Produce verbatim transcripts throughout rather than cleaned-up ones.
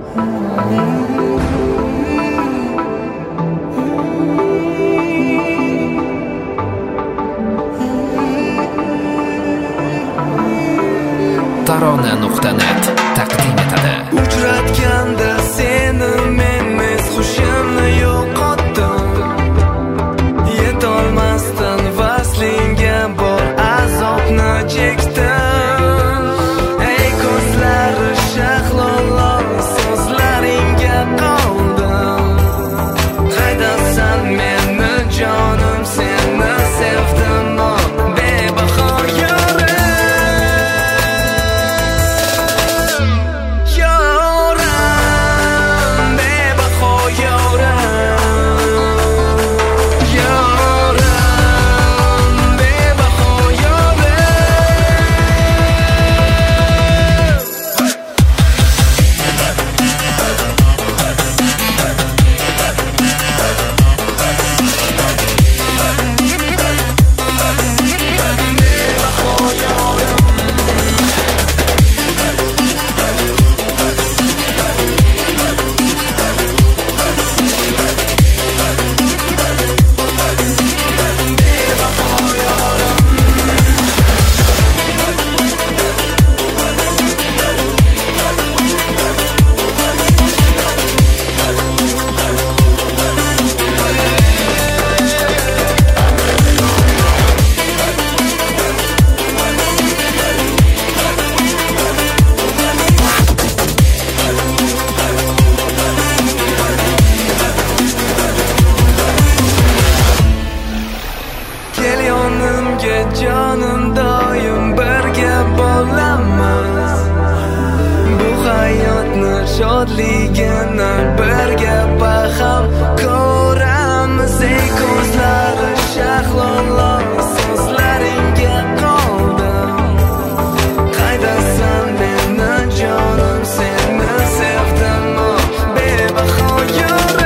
tarona nuqta net taqdim etadi. Uchratganda seni men mes hushimni yo'qotdim. Yetolmasdan vaslingga bor azobni chekdim. Ey ko'zlari shahlolar so'zlaringga qoldim. Qaydasan meni jonim, seni sevdim bebaho yorim. Jonim doim birga bo'lamiz. Bu hayotni shodligini birga baham ko'ramiz. Ey ko'zlari shahlolar so'zlaringga qoldim. Qaydasan meni jonim, seni sevdim bebaho yorim.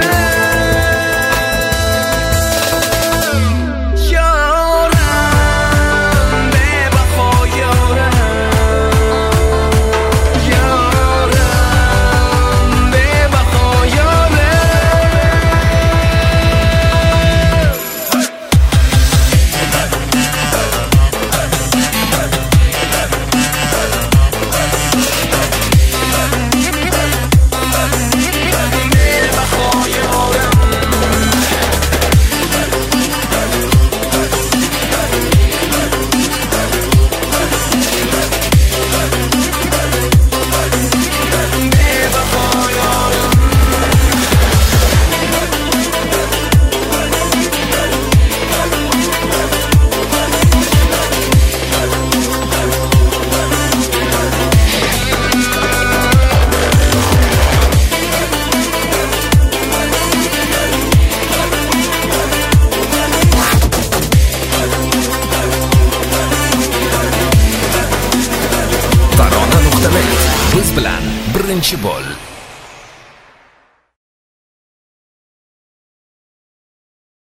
Biz bilan birinchi bo'l.